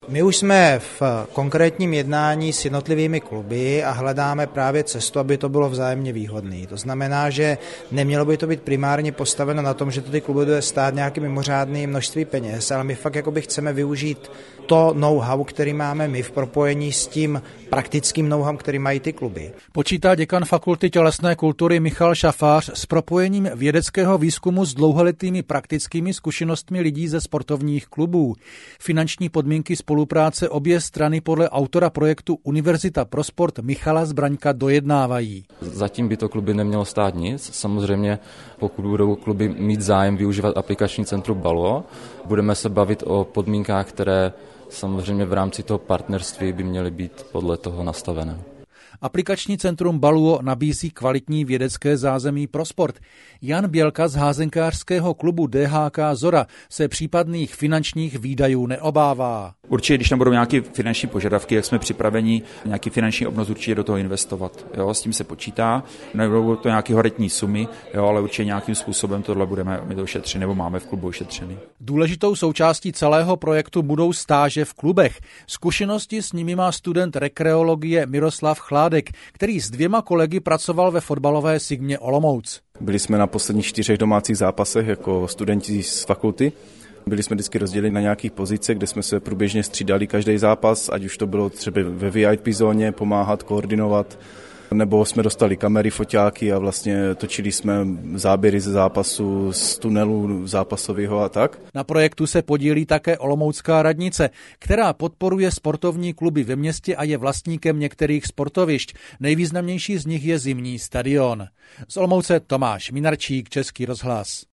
My už jsme v konkrétním jednání s jednotlivými kluby a hledáme právě cestu, aby to bylo vzájemně výhodné. To znamená, že nemělo by to být primárně postaveno na tom, že to ty kluby bude stát nějaké mimořádné množství peněz, ale my fakt jakoby chceme využít to know-how, který máme my v propojení s tím praktickým know-how, který mají ty kluby. Počítá děkan Fakulty tělesné kultury Michal Šafář s propojením vědeckého výzkumu s dlouholetými praktickými zkušenostmi lidí ze sportovních klubů. Finanční podmínky spolupráce obě strany podle autora projektu Univerzita pro sport Michala Zbraňka dojednávají. Zatím by to kluby nemělo stát nic. Samozřejmě, pokud budou kluby mít zájem využívat aplikační centrum Balluo, budeme se bavit o podmínkách, které samozřejmě v rámci toho partnerství by měly být podle toho nastavené. Aplikační centrum Balluo nabízí kvalitní vědecké zázemí pro sport. Jan Bělka z házenkářského klubu DHK Zora se případných finančních výdajů neobává. Určitě, když tam budou nějaké finanční požadavky, jak jsme připraveni nějaký finanční obnos určitě do toho investovat. Jo, s tím se počítá. Nebudou to nějaké horetní sumy, jo, ale určitě nějakým způsobem tohle budeme mít ošetřený nebo máme v klubu ošetřený. Důležitou součástí celého projektu budou stáže v klubech. Zkušenosti s nimi má student rekreologie Miroslav Chládek, který s 2 kolegy pracoval ve fotbalové Sigmě Olomouc. Byli jsme na posledních 4 domácích zápasech jako studenti z fakulty. Byli jsme vždycky rozděleni na nějakých pozicích, kde jsme se průběžně střídali každý zápas, ať už to bylo třeba ve VIP zóně, pomáhat, koordinovat, nebo jsme dostali kamery, foťáky a vlastně točili jsme záběry ze zápasu, z tunelu zápasového a tak. Na projektu se podílí také Olomoucká radnice, která podporuje sportovní kluby ve městě a je vlastníkem některých sportovišť. Nejvýznamnější z nich je zimní stadion. Z Olomouce Tomáš Minarčík, Český rozhlas.